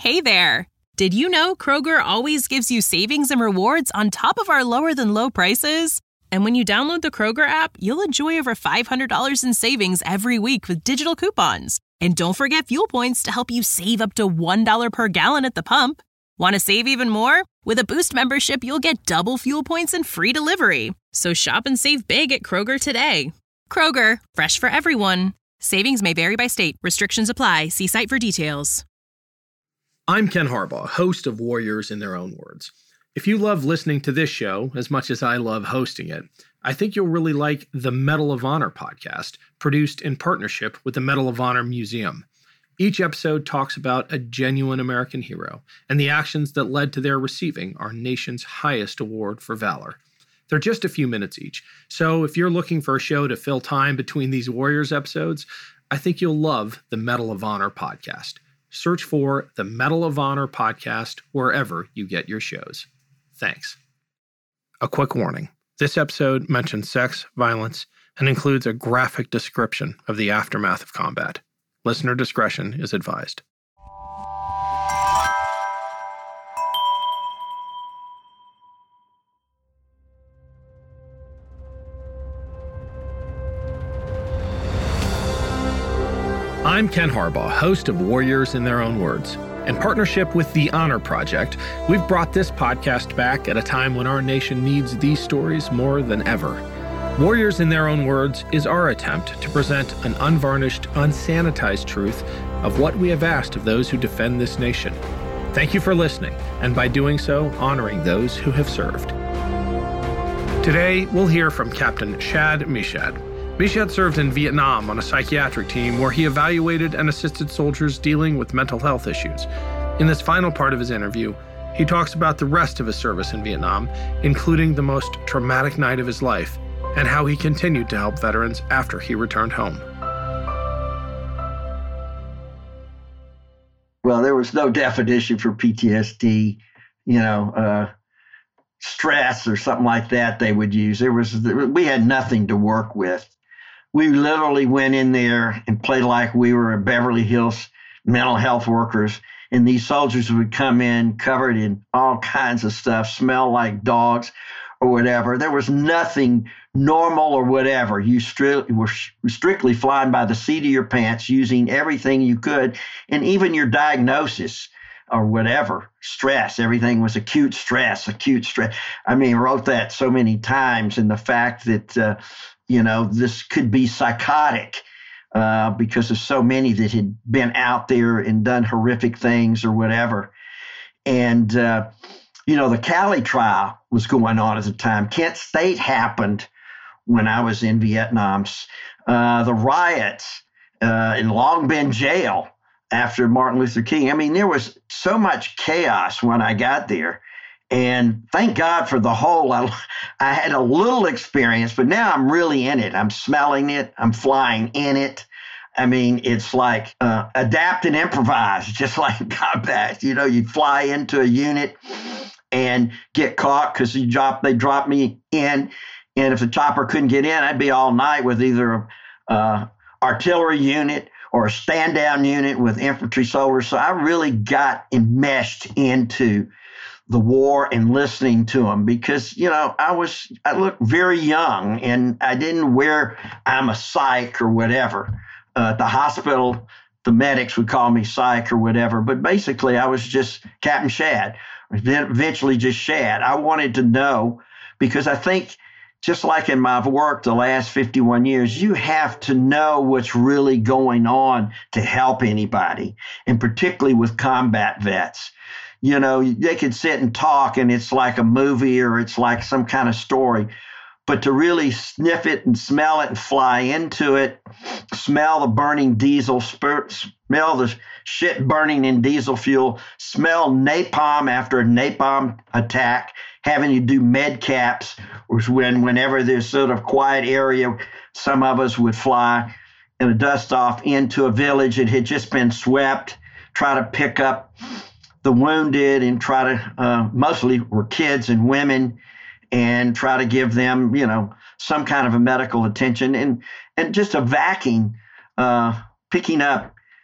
Hey there! Did you know Kroger always gives you savings and rewards on top of our lower-than-low prices? And when you download the Kroger app, you'll enjoy over $500 in savings every week with digital coupons. And don't forget fuel points to help you save up to $1 per gallon at the pump. Want to save even more? With a Boost membership, you'll get double fuel points and free delivery. So shop and save big at Kroger today. Kroger, fresh for everyone. Savings may vary by state. Restrictions apply. See site for details. I'm Ken Harbaugh, host of Warriors in Their Own Words. If you love listening to this show as much as I love hosting it, I think you'll really like the Medal of Honor podcast, produced in partnership with the Medal of Honor Museum. Each episode talks about a genuine American hero and the actions that led to their receiving our nation's highest award for valor. They're just a few minutes each, so if you're looking for a show to fill time between these Warriors episodes, I think you'll love the Medal of Honor podcast. Search for the Medal of Honor podcast wherever you get your shows. Thanks. A quick warning. This episode mentions sex, violence, and includes a graphic description of the aftermath of combat. Listener discretion is advised. I'm Ken Harbaugh, host of Warriors in Their Own Words. In partnership with the Honor Project, we've brought this podcast back at a time when our nation needs these stories more than ever. Warriors in Their Own Words is our attempt to present an unvarnished, unsanitized truth of what we have asked of those who defend this nation. Thank you for listening, and by doing so, honoring those who have served. Today, we'll hear from Captain Shad Meshad. Meshad served in Vietnam on a psychiatric team where he evaluated and assisted soldiers dealing with mental health issues. In this final part of his interview, he talks about the rest of his service in Vietnam, including the most traumatic night of his life, and how he continued to help veterans after he returned home. Well, there was no definition for PTSD, stress or something like that they would use. We had nothing to work with. We literally went in there and played like we were Beverly Hills mental health workers. And these soldiers would come in covered in all kinds of stuff, smell like dogs or whatever. There was nothing normal or whatever. You were strictly flying by the seat of your pants, using everything you could, and even your diagnosis or whatever, stress. Everything was acute stress. I mean, I wrote that so many times, and the fact that, this could be psychotic because of so many that had been out there and done horrific things or whatever. And, the Cali trial was going on at the time. Kent State happened when I was in Vietnam. The riots in Long Binh jail after Martin Luther King. I mean, there was so much chaos when I got there. And thank God for the whole, I had a little experience, but now I'm really in it. I'm smelling it. I'm flying in it. I mean, it's like adapt and improvise, just like combat. You fly into a unit and get caught because they dropped me in. And if the chopper couldn't get in, I'd be all night with either a artillery unit or a stand-down unit with infantry soldiers. So I really got enmeshed into the war and listening to them because, I looked very young and I didn't wear, I'm a psych or whatever. At the hospital, the medics would call me psych or whatever. But basically, I was just Captain Shad, eventually just Shad. I wanted to know because I think just like in my work the last 51 years, you have to know what's really going on to help anybody, and particularly with combat vets. They could sit and talk and it's like a movie or it's like some kind of story. But to really sniff it and smell it and fly into it, smell the burning diesel, smell the shit burning in diesel fuel, smell napalm after a napalm attack, having to do med caps, was whenever there's sort of quiet area, some of us would fly in a dust off into a village that had just been swept, try to pick up the wounded and try to, mostly were kids and women, and try to give them, some kind of a medical attention and just a vacuum, picking up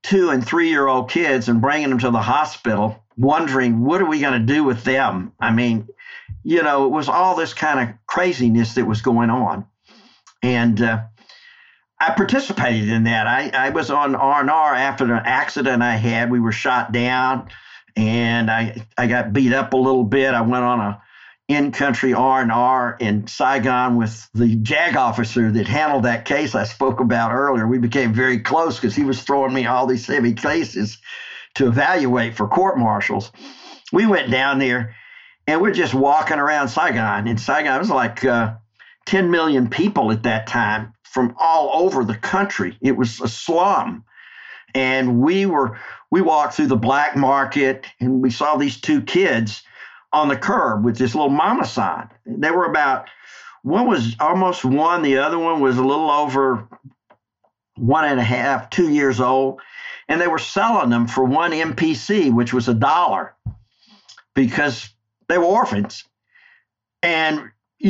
2 and 3-year-old kids and bringing them to the hospital, wondering, what are we going to do with them? I mean, it was all this kind of craziness that was going on. And I participated in that. I was on R&R after the accident I had. We were shot down, and I got beat up a little bit. I went on a in-country R&R in Saigon with the JAG officer that handled that case I spoke about earlier. We became very close because he was throwing me all these heavy cases to evaluate for court martials. We went down there, and we're just walking around Saigon. In Saigon, it was like 10 million people at that time from all over the country. It was a slum. And we walked through the black market, and we saw these 2 kids on the curb with this little mama sign. They were about, one was almost 1, the other one was a little over 1.5, 2 years old. And they were selling them for 1 MPC, which was $1, because they were orphans. And,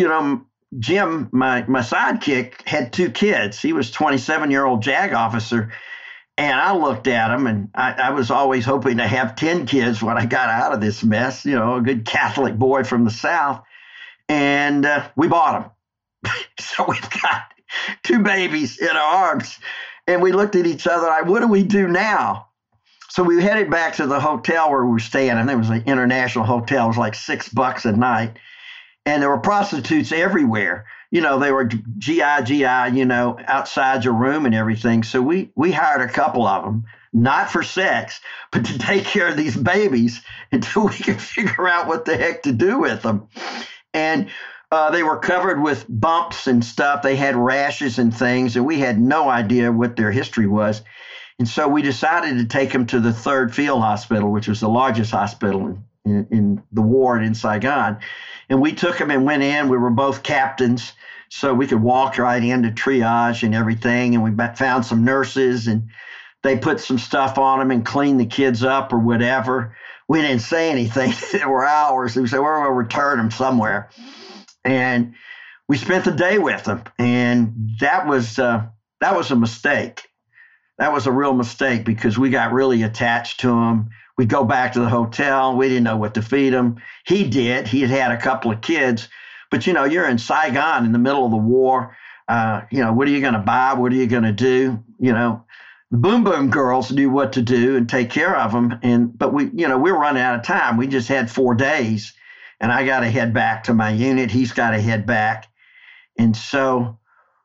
Jim, my sidekick, had 2 kids. He was a 27-year-old JAG officer. And I looked at him, and I was always hoping to have 10 kids when I got out of this mess, a good Catholic boy from the South. And we bought them. So we've got 2 babies in our arms. And we looked at each other like, what do we do now? So we headed back to the hotel where we were staying. I think it was an international hotel. It was like $6 a night. And there were prostitutes everywhere. They were GI, outside your room and everything. So we hired a couple of them, not for sex, but to take care of these babies until we could figure out what the heck to do with them. And they were covered with bumps and stuff. They had rashes and things, and we had no idea what their history was. And so we decided to take them to the 3rd Field Hospital, which was the largest hospital in the ward in Saigon. And we took them and went in. We were both captains, so we could walk right into triage and everything. And we found some nurses, and they put some stuff on them and cleaned the kids up or whatever. We didn't say anything. There were hours. We said, we're going to return them somewhere. And we spent the day with them. And that was a mistake. That was a real mistake because we got really attached to them. We'd go back to the hotel. We didn't know what to feed them. He did. He had a couple of kids. But, you're in Saigon in the middle of the war. What are you going to buy? What are you going to do? The Boom Boom girls knew what to do and take care of them. But we were running out of time. We just had 4 days. And I got to head back to my unit. He's got to head back. And so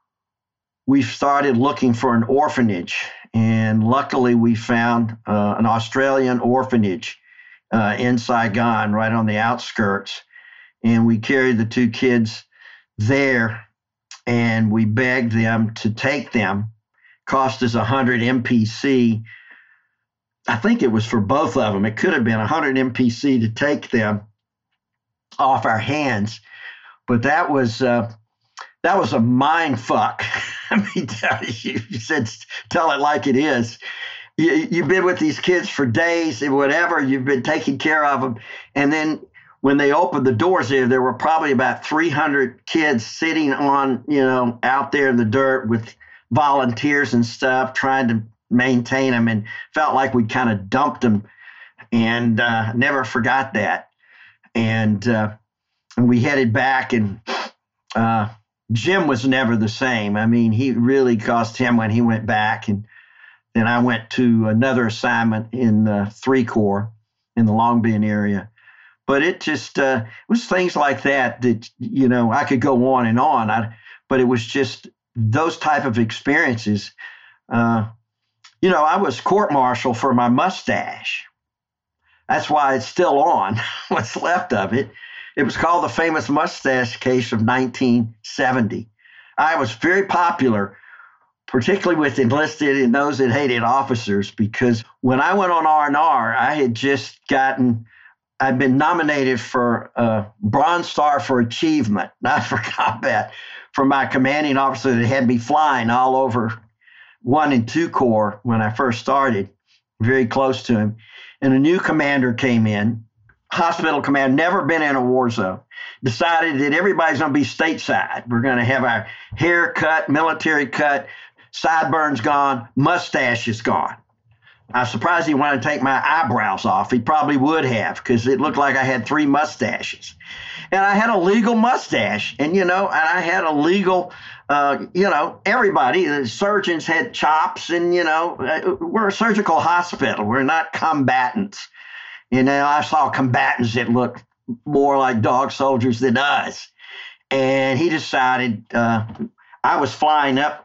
we started looking for an orphanage. And luckily, we found an Australian orphanage in Saigon, right on the outskirts. And we carried the 2 kids there, and we begged them to take them. Cost us 100 MPC. I think it was for both of them. It could have been 100 MPC to take them off our hands. But that was a mind fuck. I mean, you said, tell it like it is. You've been with these kids for days and whatever. You've been taking care of them. And then when they opened the doors there were probably about 300 kids sitting on, out there in the dirt with volunteers and stuff, trying to maintain them, and felt like we kind of dumped them, and never forgot that. And we headed back, and Jim was never the same. I mean, he really cost him when he went back. And then I went to another assignment in 3 Corps in the Long Binh area. But it just it was things like that I could go on and on. But it was just those type of experiences. I was court-martial for my mustache. That's why it's still on, what's left of it. It was called the famous mustache case of 1970. I was very popular, particularly with enlisted and those that hated officers, because when I went on R&R, I'd been nominated for a Bronze Star for Achievement, not for combat, for my commanding officer that had me flying all over 1 and 2 Corps when I first started, very close to him. And a new commander came in, hospital commander, never been in a war zone, decided that everybody's going to be stateside. We're going to have our hair cut, military cut, sideburns gone, mustache is gone. I was surprised he wanted to take my eyebrows off. He probably would have, because it looked like I had 3 mustaches. And I had a legal mustache, and I had a legal, everybody, the surgeons had chops, and, we're a surgical hospital. We're not combatants. I saw combatants that looked more like dog soldiers than us. And he decided, I was flying up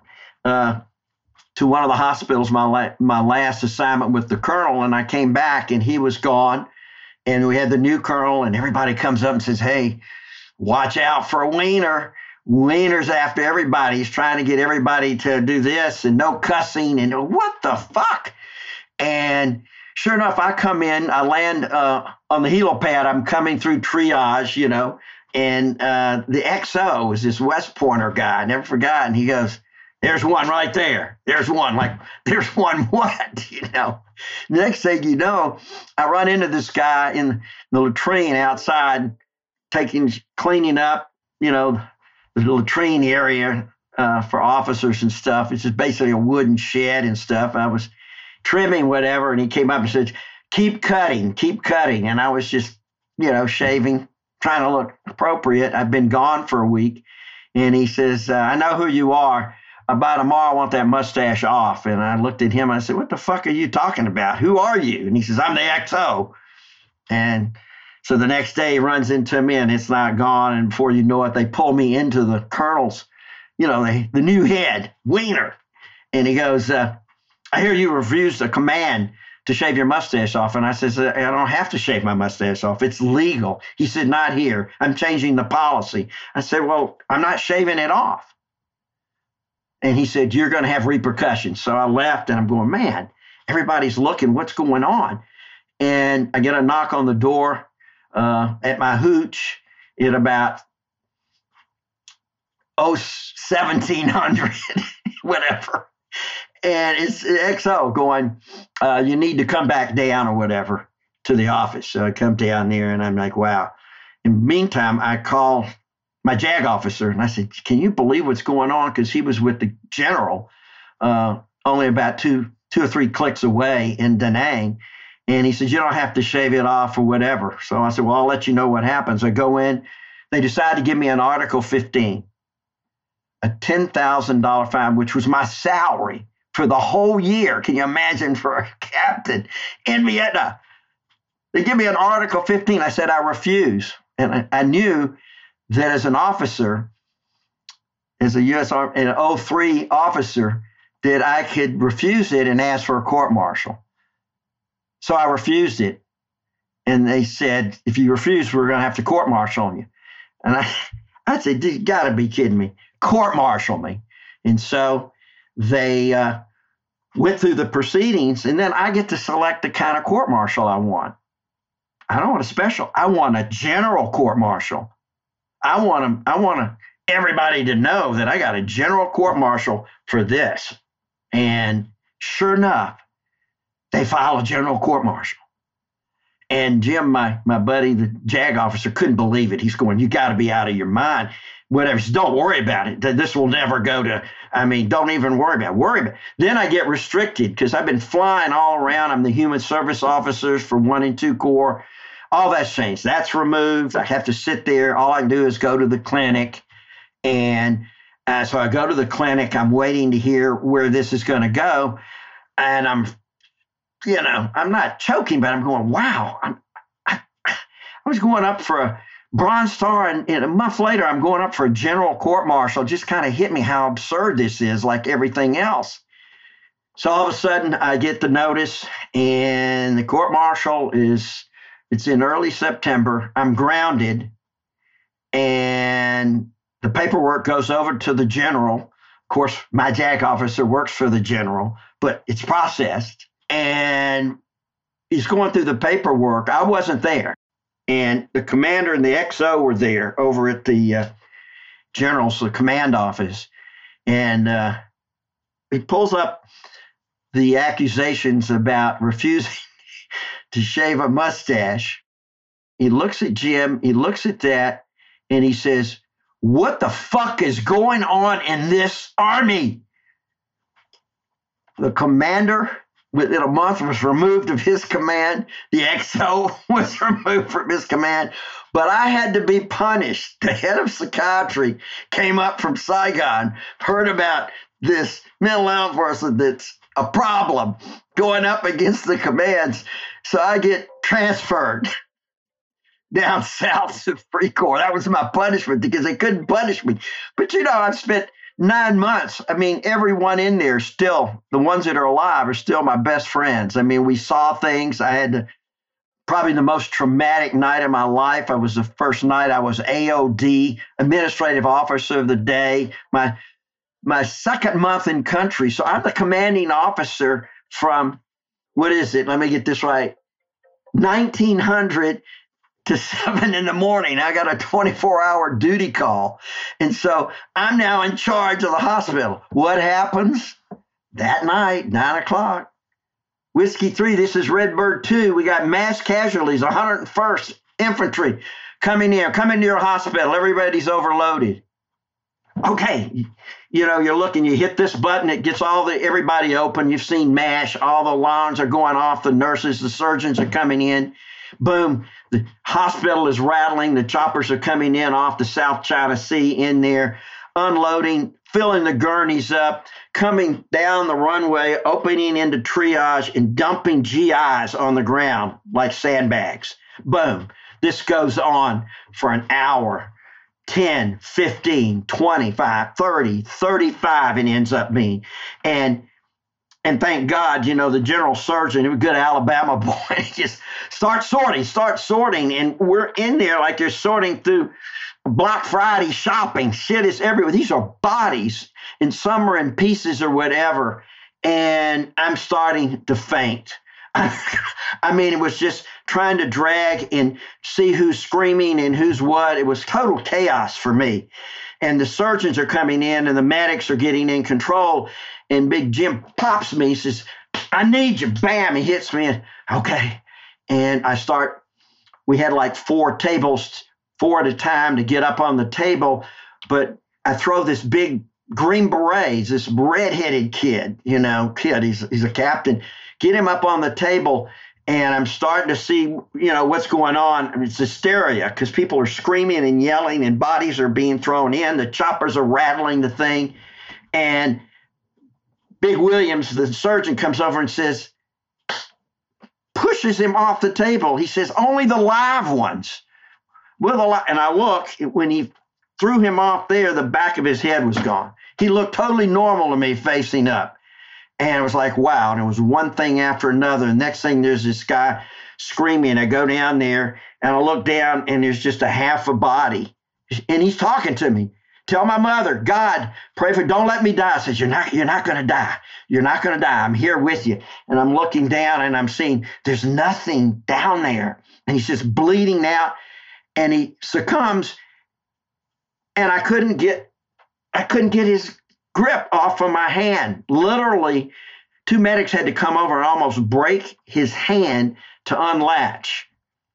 to one of the hospitals, my last assignment with the colonel, and I came back, and he was gone. And we had the new colonel, and everybody comes up and says, hey, watch out for Wiener. Wiener's after everybody. He's trying to get everybody to do this, and no cussing, and what the fuck? And sure enough, I come in, I land on the helipad. I'm coming through triage, and the XO is this West Pointer guy. I never forgot. And he goes, there's one right there. There's one. Like, there's one what? Next thing you know, I run into this guy in the latrine outside, cleaning up, the latrine area for officers and stuff. It's just basically a wooden shed and stuff. I was trimming whatever, and he came up and said, keep cutting. And I was just, shaving, trying to look appropriate. I've been gone for a week. And he says, I know who you are. By tomorrow, I want that mustache off. And I looked at him and I said, what the fuck are you talking about? Who are you? And he says, I'm the XO. And so the next day he runs into me and it's not gone. And before you know it, they pull me into the colonel's, the new head, Wiener. And he goes, I hear you refused a command to shave your mustache off. And I says, I don't have to shave my mustache off. It's legal. He said, not here. I'm changing the policy. I said, well, I'm not shaving it off. And he said, you're going to have repercussions. So I left and I'm going, man, everybody's looking. What's going on? And I get a knock on the door at my hooch at about 1700, whatever. And it's XO going, you need to come back down or whatever to the office. So I come down there and I'm like, wow. In the meantime, I call my JAG officer, and I said, can you believe what's going on? Because he was with the general only about two or three clicks away in Da Nang. And he said, you don't have to shave it off or whatever. So I said, well, I'll let you know what happens. I go in. They decide to give me an Article 15, a $10,000 fine, which was my salary for the whole year. Can you imagine, for a captain in Vietnam? They give me an Article 15. I said, I refuse. And I knew that as an officer, as a U.S. Army, an 03 officer, that I could refuse it and ask for a court-martial. So I refused it. And they said, if you refuse, we're going to have to court-martial you. And I said, you got to be kidding me. Court-martial me. And so they went through the proceedings, and then I get to select the kind of court-martial I want. I don't want a special. I want a general court-martial. I want everybody to know that I got a general court-martial for this. And sure enough, they file a general court-martial. And Jim, my buddy, the JAG officer, couldn't believe it. He's going, you got to be out of your mind. Whatever. So don't worry about it. This will never go to, don't even worry about it. Then I get restricted because I've been flying all around. I'm the human service officers for 1 and 2 Corps. All that's changed. That's removed. I have to sit there. All I can do is go to the clinic. And so I go to the clinic. I'm waiting to hear where this is going to go. And I'm not choking, but I'm going, wow. I was going up for a Bronze Star, and a month later, I'm going up for a general court-martial. Just kind of hit me how absurd this is, like everything else. So all of a sudden, I get the notice, and the court-martial it's in early September. I'm grounded, and the paperwork goes over to the general. Of course, my JAG officer works for the general, but it's processed. And he's going through the paperwork. I wasn't there. And the commander and the XO were there over at the general's command office. And he pulls up the accusations about refusing to shave a mustache. He looks at Jim, he looks at that, and he says, what the fuck is going on in this army? The commander within a month, was removed of his command. The XO was removed from his command. But I had to be punished. The head of psychiatry came up from Saigon, heard about this mental health person that's a problem going up against the commands. So I get transferred down south to Free Corps. That was my punishment because they couldn't punish me. But, I've spent 9 months. I mean, everyone in there still, the ones that are alive are still my best friends. I mean, we saw things. I had probably the most traumatic night of my life. I was the first night I was AOD, Administrative Officer of the Day, my second month in country. So I'm the commanding officer from, what is it? Let me get this right. 1900 to 7 in the morning. I got a 24-hour duty call. And so I'm now in charge of the hospital. What happens? That night, 9 o'clock, Whiskey 3, this is Redbird 2. We got mass casualties, 101st Infantry coming to your hospital. Everybody's overloaded. Okay, you're looking, you hit this button, it gets everybody open. You've seen MASH, all the alarms are going off, the nurses, the surgeons are coming in. Boom, the hospital is rattling, the choppers are coming in off the South China Sea in there, unloading, filling the gurneys up, coming down the runway, opening into triage and dumping GIs on the ground like sandbags. Boom. This goes on for an hour, 10, 15, 25, 30, 35 it ends up being. And thank God, the general surgeon, a good Alabama boy, just start sorting. And we're in there like they're sorting through Black Friday shopping. Shit is everywhere. These are bodies, and some are in pieces or whatever. And I'm starting to faint. I mean, it was just trying to drag and see who's screaming and who's what. It was total chaos for me. And the surgeons are coming in and the medics are getting in control. And Big Jim pops me. He says, I need you. Bam, he hits me. And, okay. And we had like 4 tables, 4 at a time to get up on the table. But I throw this big Green Beret, this redheaded kid, he's a captain. Get him up on the table, and I'm starting to see, what's going on. I mean, it's hysteria because people are screaming and yelling and bodies are being thrown in. The choppers are rattling the thing. And Big Williams, the surgeon, comes over and says, pushes him off the table. He says, only the live ones. And I look, when he threw him off there, the back of his head was gone. He looked totally normal to me facing up. And it was like, wow. And it was one thing after another. And next thing, there's this guy screaming. I go down there and I look down and there's just a half a body. And he's talking to me. Tell my mother, God, pray for, don't let me die. I says, you're not going to die. You're not going to die. I'm here with you. And I'm looking down and I'm seeing there's nothing down there. And he's just bleeding out and he succumbs. And I couldn't get his grip off of my hand. Literally, 2 medics had to come over and almost break his hand to unlatch.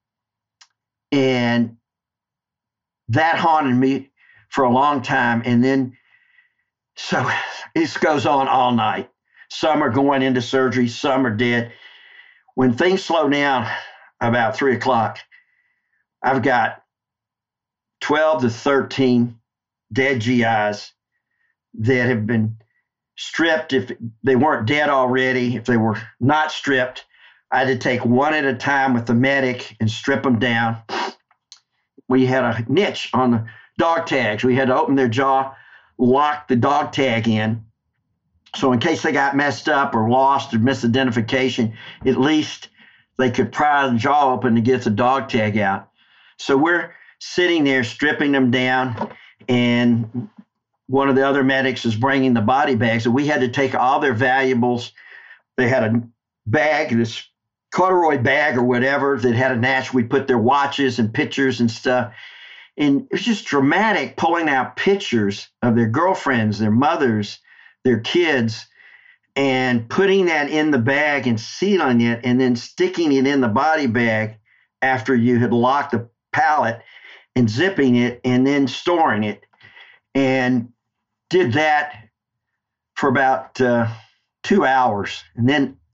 And that haunted me for a long time. And then, so this goes on all night. Some are going into surgery, some are dead. When things slow down about 3 o'clock, I've got 12 to 13 dead GIs that have been stripped. If they weren't dead already, if they were not stripped, I had to take one at a time with the medic and strip them down. We had a niche on the dog tags. We had to open their jaw, lock the dog tag in. So in case they got messed up or lost or misidentification, at least they could pry the jaw open to get the dog tag out. So we're sitting there stripping them down, and one of the other medics is bringing the body bags, and we had to take all their valuables. They had a bag, this corduroy bag or whatever that had a natch. We put their watches and pictures and stuff. And it was just dramatic pulling out pictures of their girlfriends, their mothers, their kids, and putting that in the bag and sealing it and then sticking it in the body bag after you had locked the pallet and zipping it and then storing it. And did that for about 2 hours. And then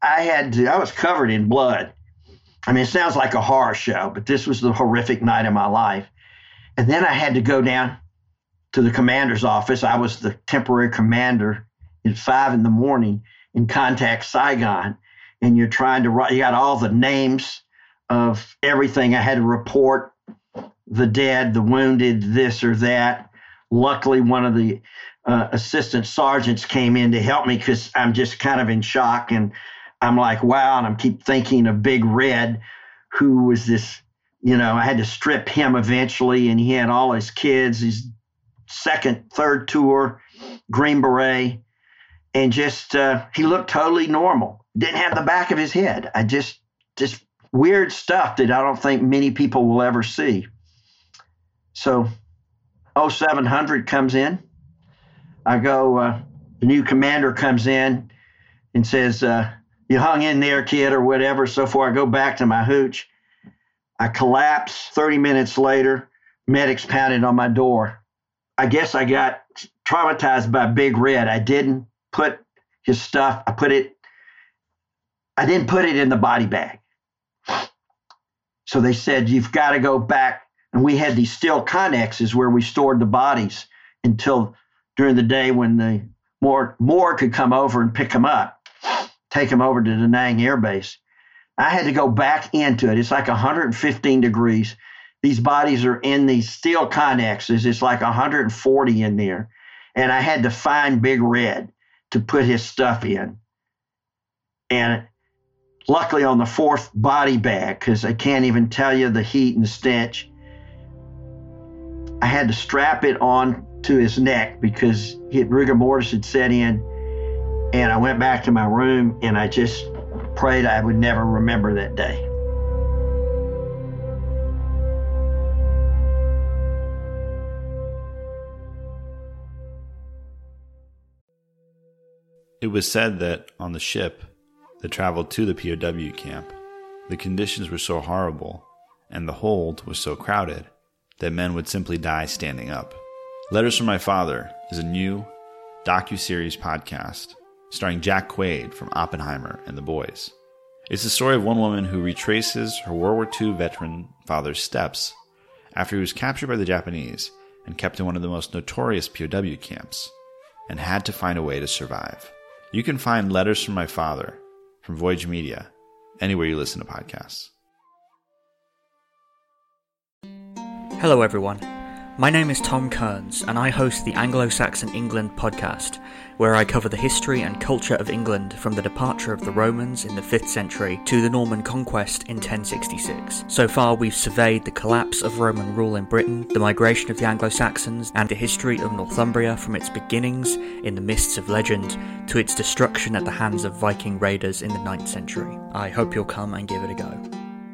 I was covered in blood. I mean, it sounds like a horror show, but this was the horrific night of my life. And then I had to go down to the commander's office. I was the temporary commander at 5 a.m. and contact Saigon. And you're trying to write, you got all the names of everything. I had to report the dead, the wounded, this or that. Luckily, one of the assistant sergeants came in to help me because I'm just kind of in shock. And I'm like, wow. And I keep thinking of Big Red, who was this, I had to strip him eventually. And he had all his kids, his second, third tour, Green Beret. And just, he looked totally normal. Didn't have the back of his head. I just weird stuff that I don't think many people will ever see. So 0700 comes in. I go, the new commander comes in and says, you hung in there, kid, or whatever. So far, I go back to my hooch. I collapse. 30 minutes later, medics pounded on my door. I guess I got traumatized by Big Red. I didn't put his stuff, I didn't put it in the body bag. So they said, you've got to go back. And we had these steel connexes where we stored the bodies until during the day when the morgue could come over and pick them up, take them over to Da Nang Air Base. I had to go back into it. It's like 115 degrees. These bodies are in these steel connexes. It's like 140 in there. And I had to find Big Red to put his stuff in. And luckily on the fourth body bag, because I can't even tell you the heat and the stench, I had to strap it on to his neck because rigor mortis had set in. And I went back to my room and I just prayed I would never remember that day. It was said that on the ship that traveled to the POW camp, the conditions were so horrible and the hold was so crowded that men would simply die standing up. Letters from My Father is a new docuseries podcast starring Jack Quaid from Oppenheimer and The Boys. It's the story of one woman who retraces her World War II veteran father's steps after he was captured by the Japanese and kept in one of the most notorious POW camps and had to find a way to survive. You can find Letters from My Father from Voyage Media anywhere you listen to podcasts. Hello everyone, my name is Tom Kearns and I host the Anglo-Saxon England podcast, where I cover the history and culture of England from the departure of the Romans in the 5th century to the Norman conquest in 1066. So far we've surveyed the collapse of Roman rule in Britain, the migration of the Anglo-Saxons, and the history of Northumbria from its beginnings in the mists of legend to its destruction at the hands of Viking raiders in the 9th century. I hope you'll come and give it a go.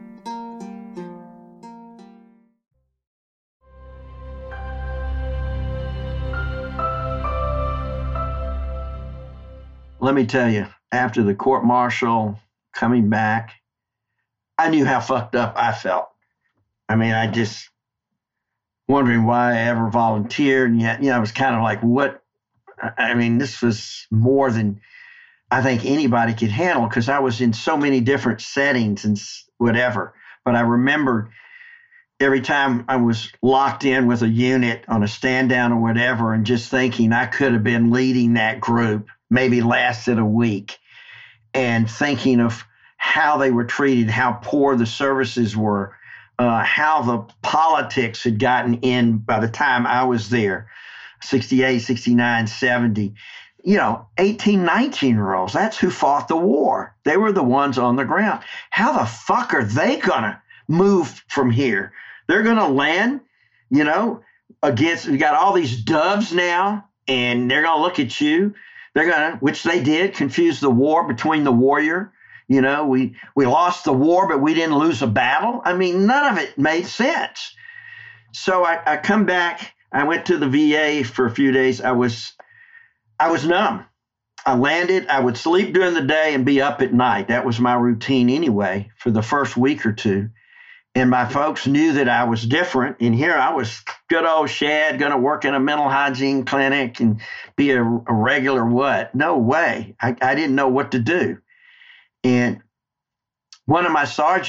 Let me tell you, after the court-martial coming back, I knew how fucked up I felt. I mean, I just wondering why I ever volunteered. And yet, it was kind of like, what? I mean, this was more than I think anybody could handle because I was in so many different settings and whatever. But I remembered every time I was locked in with a unit on a stand down or whatever and just thinking I could have been leading that group, maybe lasted a week, and thinking of how they were treated, how poor the services were, how the politics had gotten in by the time I was there, 68, 69, 70. 18, 19-year-olds, that's who fought the war. They were the ones on the ground. How the fuck are they going to move from here? They're going to land, against, we got all these doves now, and they're going to look at you. They're going to, which they did, confuse the war between the warrior. We lost the war, but we didn't lose a battle. I mean, none of it made sense. So I come back. I went to the VA for a few days. I was numb. I landed. I would sleep during the day and be up at night. That was my routine anyway for the first week or two. And my folks knew that I was different. And here I was, good old Shad, going to work in a mental hygiene clinic and be a regular what? No way. I didn't know what to do. And one of the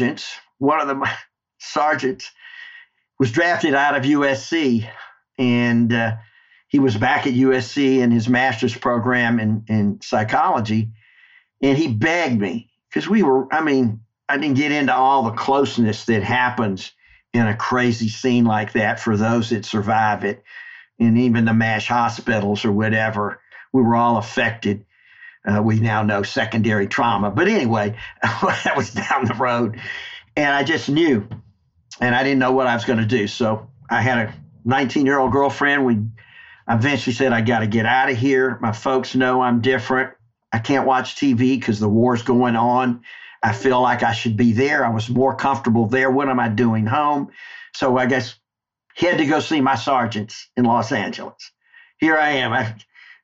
sergeants was drafted out of USC, and he was back at USC in his master's program in psychology. And he begged me, because I didn't get into all the closeness that happens in a crazy scene like that for those that survive it. And even the MASH hospitals or whatever, we were all affected. We now know secondary trauma. But anyway, that was down the road. And I just knew, and I didn't know what I was going to do. So I had a 19-year-old girlfriend. I eventually said, I got to get out of here. My folks know I'm different. I can't watch TV because the war's going on. I feel like I should be there. I was more comfortable there. What am I doing home? So I guess had to go see my sergeants in Los Angeles. Here I am. I'm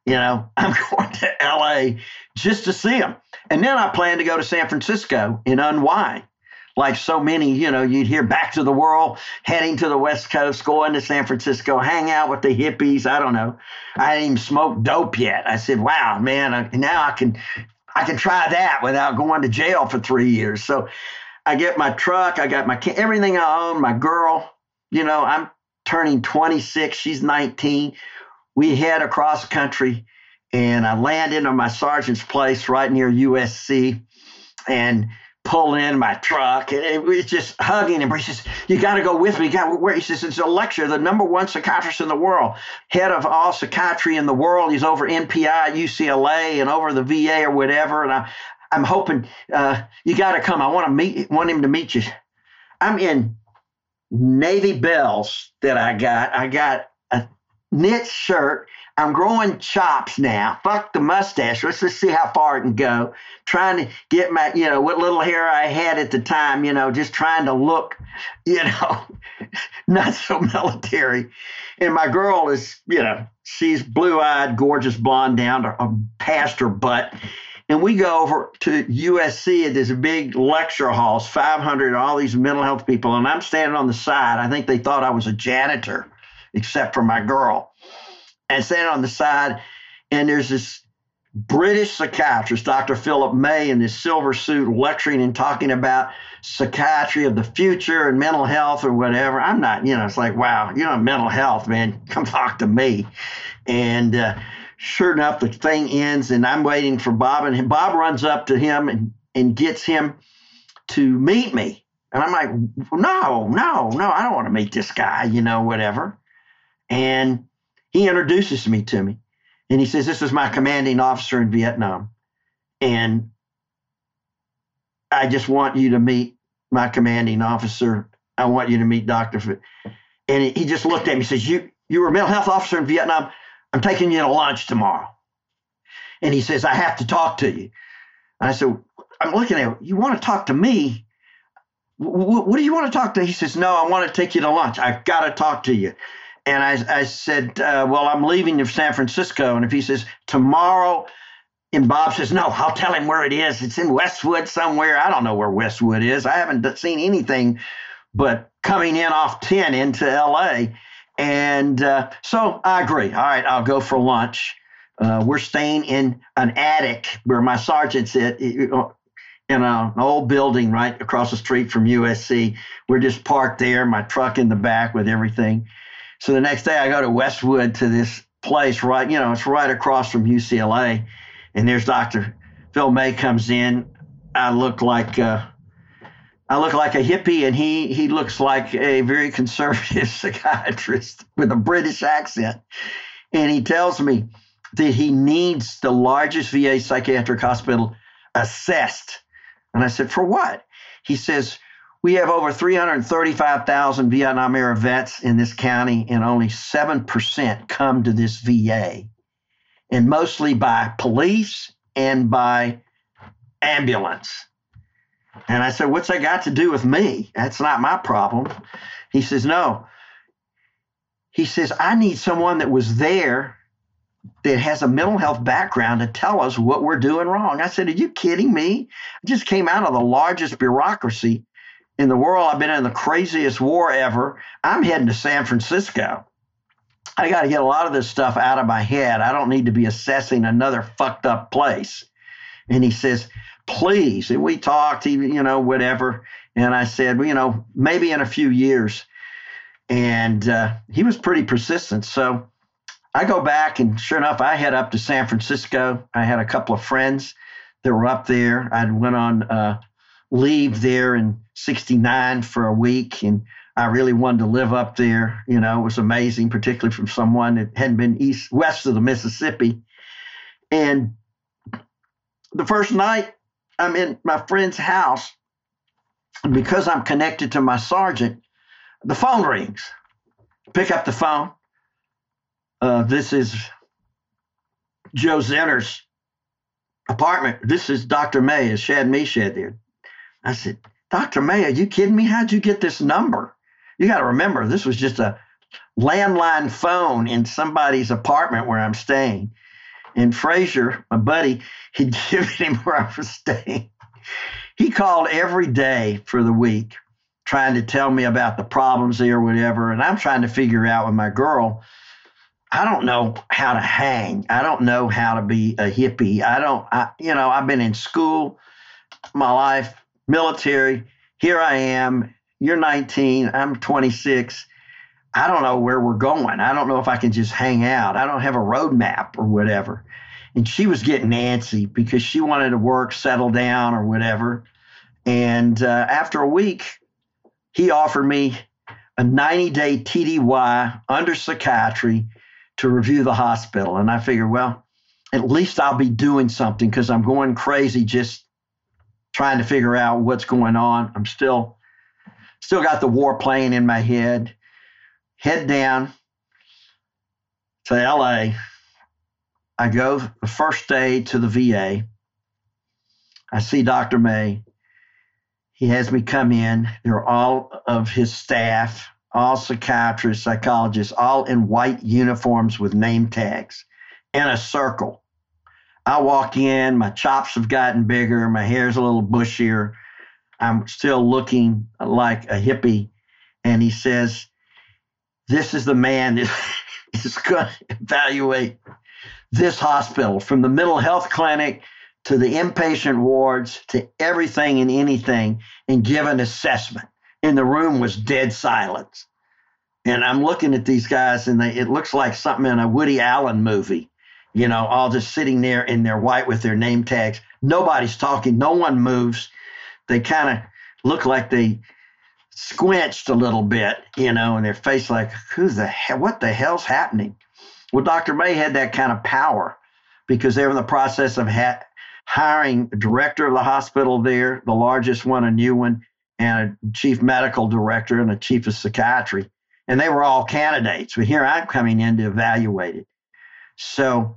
going to LA just to see them. And then I plan to go to San Francisco and unwind. Like so many, you'd hear Back to the World, heading to the West Coast, going to San Francisco, hang out with the hippies. I don't know. I hadn't even smoked dope yet. I said, wow, man, now I can try that without going to jail for 3 years. So I get my truck, I got everything I own, my girl, I'm turning 26, she's 19. We head across country, and I land into my sergeant's place right near USC and pull in my truck. And it was just hugging him. He says, you got to go with me. He says, it's a lecture, the #1 psychiatrist in the world, head of all psychiatry in the world. He's over NPI at UCLA and over the VA or whatever. And I'm hoping you got to come. I want him to meet you. I'm in Navy bells that I got. I got a knit shirt. I'm growing chops now. Fuck the mustache. Let's just see how far it can go. Trying to get my, what little hair I had at the time, just trying to look, not so military. And my girl is, she's blue-eyed, gorgeous blonde down to past her butt. And we go over to USC at this big lecture halls, 500, all these mental health people. And I'm standing on the side. I think they thought I was a janitor, except for my girl. And standing on the side, and there's this British psychiatrist, Dr. Philip May, in this silver suit, lecturing and talking about psychiatry of the future and mental health or whatever. I'm not, it's like, wow, mental health, man, come talk to me. And sure enough, the thing ends, and I'm waiting for Bob, and Bob runs up to him and gets him to meet me. And I'm like, no, I don't want to meet this guy, whatever. And he introduces me to me, and he says, this is my commanding officer in Vietnam, and I just want you to meet my commanding officer. I want you to meet Dr. And he just looked at me and says, you were a mental health officer in Vietnam. I'm taking you to lunch tomorrow. And he says, I have to talk to you. And I said, I'm looking at him. You want to talk to me? What do you want to talk to? He says, no, I want to take you to lunch. I've got to talk to you. And I said, well, I'm leaving to San Francisco. And if he says, tomorrow, and Bob says, no, I'll tell him where it is. It's in Westwood somewhere. I don't know where Westwood is. I haven't seen anything but coming in off 10 into L.A. And so I agree. All right, I'll go for lunch. We're staying in an attic where my sergeant's at, in an old building right across the street from USC. We're just parked there, my truck in the back with everything. So the next day I go to Westwood to this place, right, it's right across from UCLA. And there's Dr. Phil May comes in. I look like a hippie, and he looks like a very conservative psychiatrist with a British accent. And he tells me that he needs the largest VA psychiatric hospital assessed. And I said, for what? He says, we have over 335,000 Vietnam era vets in this county, and only 7% come to this VA, and mostly by police and by ambulance. And I said, what's that got to do with me? That's not my problem. He says, no. He says, I need someone that was there that has a mental health background to tell us what we're doing wrong. I said, are you kidding me? I just came out of the largest bureaucracy in the world. I've been in the craziest war ever. I'm heading to San Francisco. I got to get a lot of this stuff out of my head. I don't need to be assessing another fucked up place. And he says, please. And we talked, whatever. And I said, well, maybe in a few years. And he was pretty persistent. So I go back, and sure enough, I head up to San Francisco. I had a couple of friends that were up there. I went on leave there in 1969 for a week, and I really wanted to live up there. It was amazing, particularly from someone that hadn't been west of the Mississippi. And the first night I'm in my friend's house, and because I'm connected to my sergeant, the phone rings. Pick up the phone. This is Joe Zenner's apartment. This is Dr. May, is Shad Meshed there. I said, Dr. May, are you kidding me? How'd you get this number? You got to remember, this was just a landline phone in somebody's apartment where I'm staying. And Frazier, my buddy, he'd given him where I was staying. He called every day for the week trying to tell me about the problems there or whatever. And I'm trying to figure out with my girl, I don't know how to hang. I don't know how to be a hippie. I've been in school my life, military. Here I am. You're 19. I'm 26. I don't know where we're going. I don't know if I can just hang out. I don't have a roadmap or whatever. And she was getting antsy because she wanted to work, settle down or whatever. And after a week, he offered me a 90-day TDY under psychiatry to review the hospital. And I figured, well, at least I'll be doing something because I'm going crazy just trying to figure out what's going on. I'm still got the war playing in my head. Head down to LA. I go the first day to the VA. I see Dr. May. He has me come in. There are all of his staff, all psychiatrists, psychologists, all in white uniforms with name tags in a circle. I walk in, my chops have gotten bigger, my hair's a little bushier. I'm still looking like a hippie. And he says, this is the man that is going to evaluate this hospital, from the mental health clinic to the inpatient wards to everything and anything, and give an assessment. And the room was dead silence. And I'm looking at these guys, and it looks like something in a Woody Allen movie, all just sitting there in their white with their name tags. Nobody's talking. No one moves. They kind of look like they squinched a little bit, in their face, like, what the hell's happening? Well, Dr. May had that kind of power because they were in the process of hiring a director of the hospital there, the largest one, a new one, and a chief medical director and a chief of psychiatry. And they were all candidates. But here I'm coming in to evaluate it. So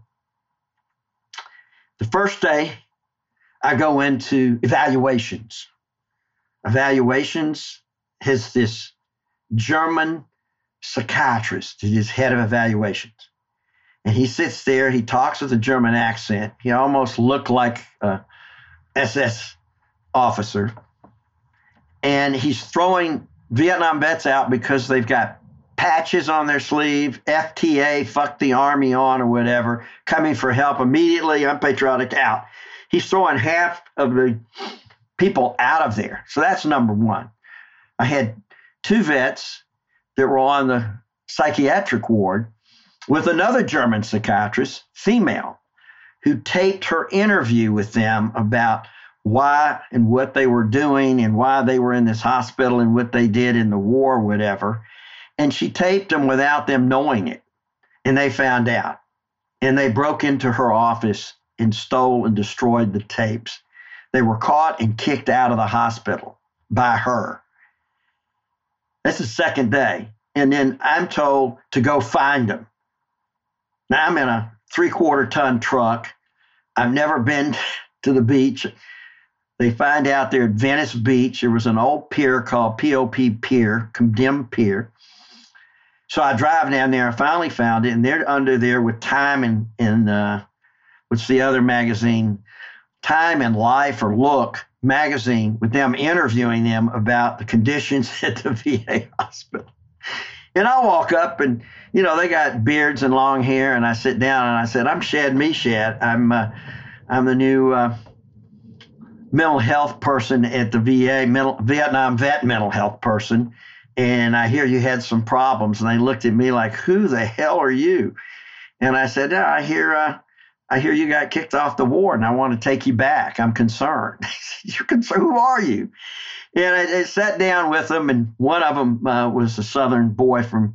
the first day I go into evaluations. Evaluations has this German psychiatrist who's head of evaluations. And he sits there, he talks with a German accent. He almost looked like a SS officer. And he's throwing Vietnam vets out because they've got patches on their sleeve, FTA, fuck the army on or whatever, coming for help immediately, unpatriotic, out. He's throwing half of the people out of there. So that's number one. I had 2 vets that were on the psychiatric ward with another German psychiatrist, female, who taped her interview with them about why and what they were doing and why they were in this hospital and what they did in the war, whatever. And she taped them without them knowing it. And they found out. And they broke into her office and stole and destroyed the tapes. They were caught and kicked out of the hospital by her. That's the second day. And then I'm told to go find them. Now I'm in a 3/4-ton truck. I've never been to the beach. They find out they're at Venice Beach. There was an old pier called POP Pier, condemned pier. So I drive down there. I finally found it, and they're under there with Time and what's the other magazine? Time and Life or Look magazine, with them interviewing them about the conditions at the VA hospital. And I walk up, and they got beards and long hair, and I sit down and I said, "I'm Shad Meshed. I'm the new mental health person at the VA, Vietnam vet mental health person, and I hear you had some problems. And they looked at me like, who the hell are you? And I said, yeah, I hear you got kicked off the war, and I want to take you back. I'm concerned. You're concerned? Who are you? And I sat down with them, and one of them was a Southern boy from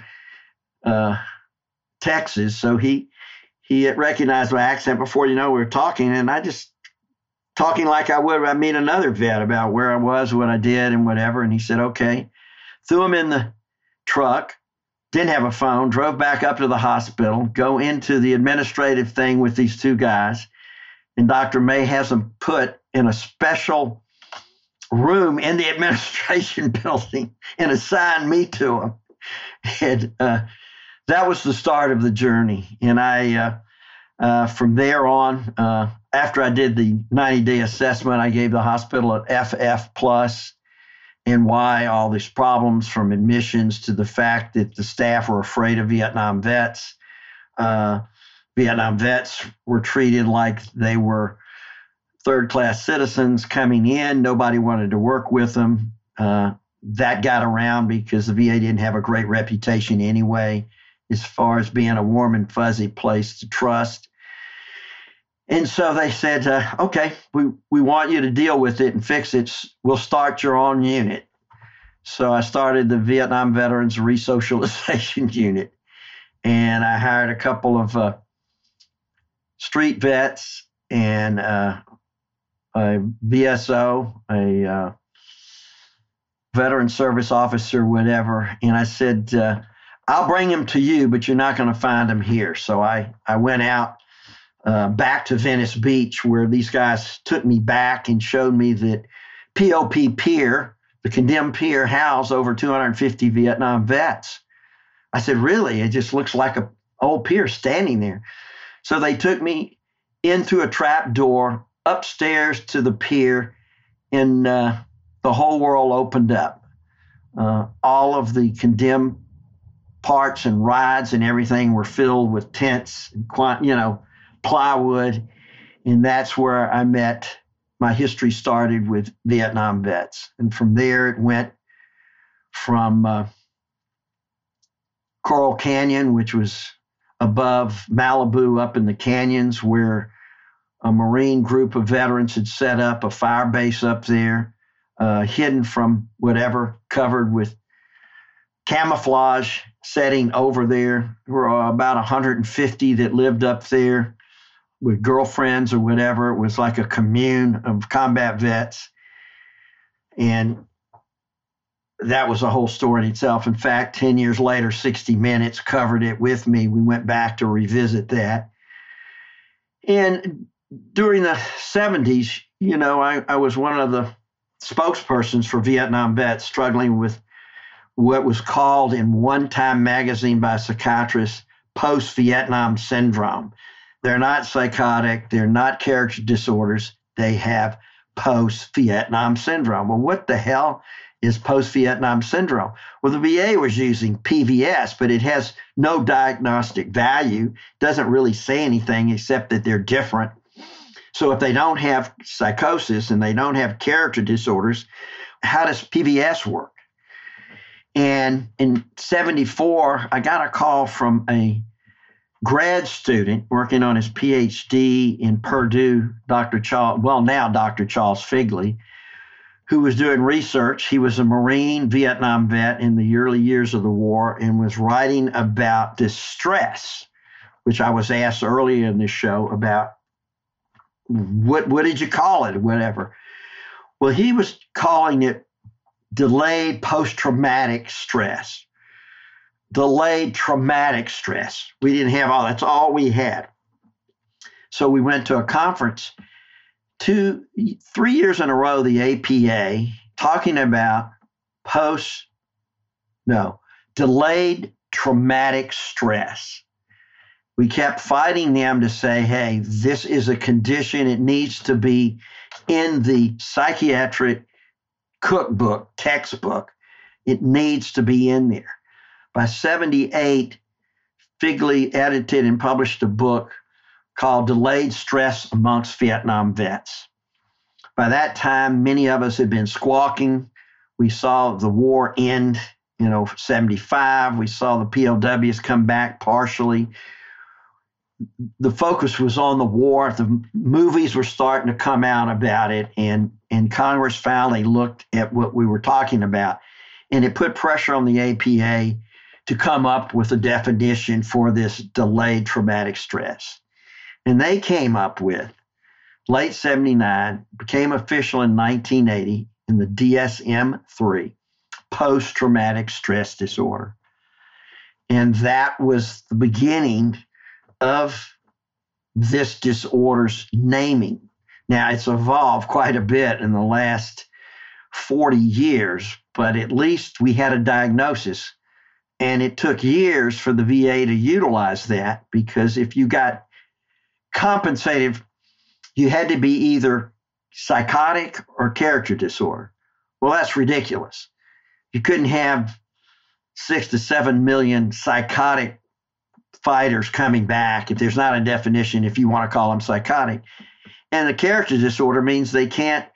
Texas. So he recognized my accent before, we were talking, and I just talking like I would if I meet another vet about where I was, what I did, and whatever. And he said, okay. Threw him in the truck, didn't have a phone, drove back up to the hospital, go into the administrative thing with these two guys. And Dr. May has them put in a special room in the administration building and assigned me to them. And that was the start of the journey. And I, from there on, after I did the 90-day assessment, I gave the hospital an FF plus. And why all these problems, from admissions to the fact that the staff were afraid of Vietnam vets. Vietnam vets were treated like they were third-class citizens coming in. Nobody wanted to work with them. That got around because the VA didn't have a great reputation anyway, as far as being a warm and fuzzy place to trust. And so they said, okay, we want you to deal with it and fix it. We'll start your own unit. So I started the Vietnam Veterans Resocialization Unit. And I hired a couple of street vets and a VSO, a veteran service officer, whatever. And I said, I'll bring them to you, but you're not going to find them here. So I went out back to Venice Beach, where these guys took me back and showed me that POP Pier, the condemned pier, housed over 250 Vietnam vets. I said, really? It just looks like an old pier standing there. So they took me in through a trap door upstairs to the pier, and the whole world opened up. All of the condemned parts and rides and everything were filled with tents and plywood, and that's where I met. My history started with Vietnam vets, and from there it went from Coral Canyon, which was above Malibu, up in the canyons, where a Marine group of veterans had set up a fire base up there, hidden from whatever, covered with camouflage setting over there. There were about 150 that lived up there with girlfriends or whatever. It was like a commune of combat vets. And that was a whole story in itself. In fact, 10 years later, 60 Minutes covered it with me. We went back to revisit that. And during the 70s, I was one of the spokespersons for Vietnam vets struggling with what was called in one Time magazine by psychiatrists post-Vietnam syndrome. They're not psychotic. They're not character disorders. They have post-Vietnam syndrome. Well, what the hell is post-Vietnam syndrome? Well, the VA was using PVS, but it has no diagnostic value. Doesn't really say anything except that they're different. So if they don't have psychosis and they don't have character disorders, how does PVS work? And in 74, I got a call from a grad student working on his PhD in Purdue, now Dr. Charles Figley, who was doing research. He was a Marine Vietnam vet in the early years of the war and was writing about distress, which I was asked earlier in this show about what did you call it, whatever. Well, he was calling it delayed post-traumatic stress. Delayed traumatic stress. We didn't have that's all we had. So we went to a conference 3 years in a row, the APA, talking about delayed traumatic stress. We kept fighting them to say, hey, this is a condition. It needs to be in the psychiatric cookbook, textbook. It needs to be in there. By 78, Figley edited and published a book called Delayed Stress Amongst Vietnam Vets. By that time, many of us had been squawking. We saw the war end, 75. We saw the POWs come back partially. The focus was on the war. The movies were starting to come out about it, and Congress finally looked at what we were talking about, and it put pressure on the APA to come up with a definition for this delayed traumatic stress. And they came up with, late 79, became official in 1980 in the DSM-3, post-traumatic stress disorder. And that was the beginning of this disorder's naming. Now, it's evolved quite a bit in the last 40 years, but at least we had a diagnosis. And it took years for the VA to utilize that, because if you got compensated, you had to be either psychotic or character disorder. Well, that's ridiculous. You couldn't have 6 to 7 million psychotic fighters coming back if there's not a definition, if you want to call them psychotic. And the character disorder means they can't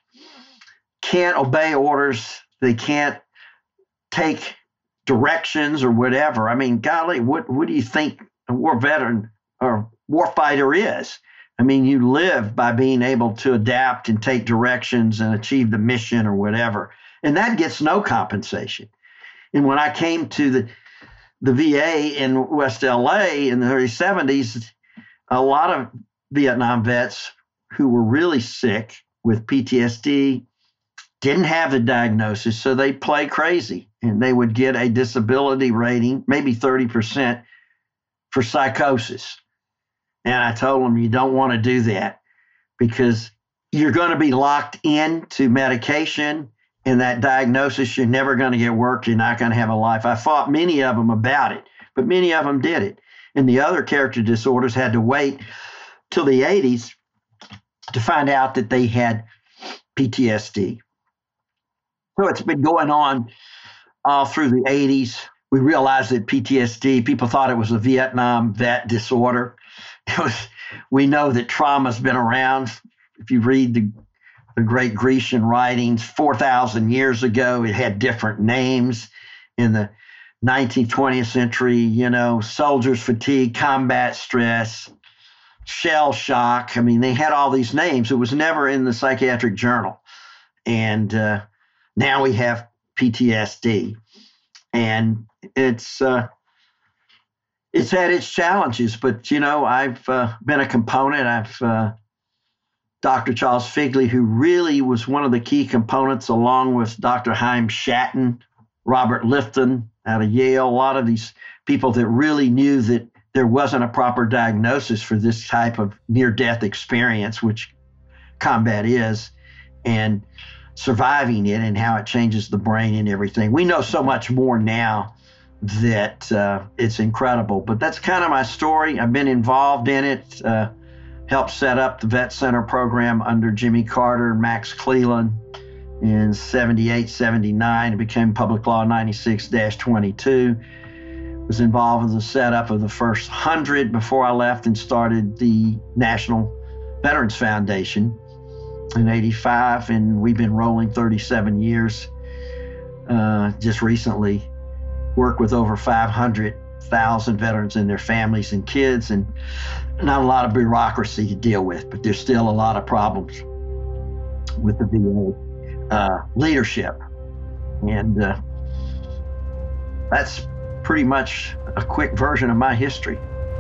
obey orders. They can't take directions or whatever. I mean, golly, what do you think a war veteran or war fighter is? I mean, you live by being able to adapt and take directions and achieve the mission or whatever. And that gets no compensation. And when I came to the VA in West LA in the early 70s, a lot of Vietnam vets who were really sick with PTSD didn't have the diagnosis, so they play crazy, and they would get a disability rating, maybe 30%, for psychosis. And I told them, you don't want to do that, because you're going to be locked into medication, and that diagnosis, you're never going to get work. You're not going to have a life. I fought many of them about it, but many of them did it. And the other character disorders had to wait till the 80s to find out that they had PTSD. So it's been going on all through the 80s. We realized that PTSD, people thought it was a Vietnam vet disorder. We know that trauma's been around. If you read the great Grecian writings, 4,000 years ago, it had different names. In the 19th, 20th century, soldier's fatigue, combat stress, shell shock. I mean, they had all these names. It was never in the psychiatric journal. And now we have PTSD. And it's had its challenges, but, I've been a component. Dr. Charles Figley, who really was one of the key components, along with Dr. Haim Shatton, Robert Lifton out of Yale, a lot of these people that really knew that there wasn't a proper diagnosis for this type of near-death experience, which combat is, and surviving it and how it changes the brain and everything. We know so much more now that it's incredible. But that's kind of my story. I've been involved in it, helped set up the Vet Center program under Jimmy Carter and Max Cleland in 78, 79. It became Public Law 96-22. Was involved in the setup of the first 100 before I left and started the National Veterans Foundation in 85, and we've been rolling 37 years. Just recently worked with over 500,000 veterans and their families and kids, and not a lot of bureaucracy to deal with, but there's still a lot of problems with the VA leadership. And that's pretty much a quick version of my history.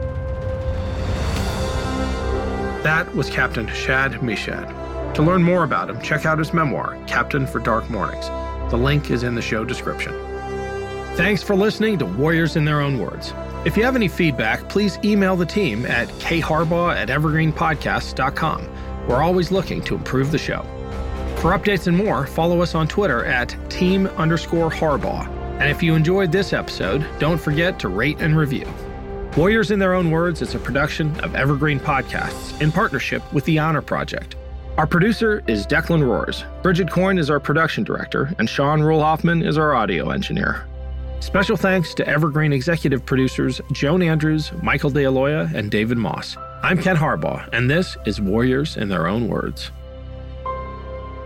That was Captain Shad Meshad. To learn more about him, check out his memoir, Captain for Dark Mornings. The link is in the show description. Thanks for listening to Warriors in Their Own Words. If you have any feedback, please email the team at kharbaugh@evergreenpodcasts.com. We're always looking to improve the show. For updates and more, follow us on Twitter at @team_Harbaugh. And if you enjoyed this episode, don't forget to rate and review. Warriors in Their Own Words is a production of Evergreen Podcasts in partnership with the Honor Project. Our producer is Declan Roars. Bridget Coyne is our production director, and Sean Ruhl-Hoffman is our audio engineer. Special thanks to Evergreen executive producers Joan Andrews, Michael DeAloia, and David Moss. I'm Ken Harbaugh, and this is Warriors in Their Own Words.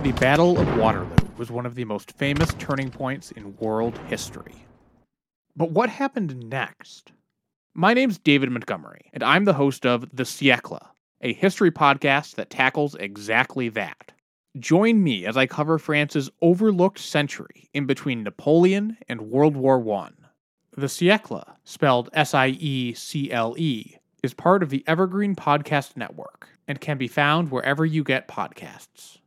The Battle of Waterloo was one of the most famous turning points in world history. But what happened next? My name's David Montgomery, and I'm the host of The Siècle, a history podcast that tackles exactly that. Join me as I cover France's overlooked century in between Napoleon and World War I. The Siècle, spelled S-I-E-C-L-E, is part of the Evergreen Podcast Network and can be found wherever you get podcasts.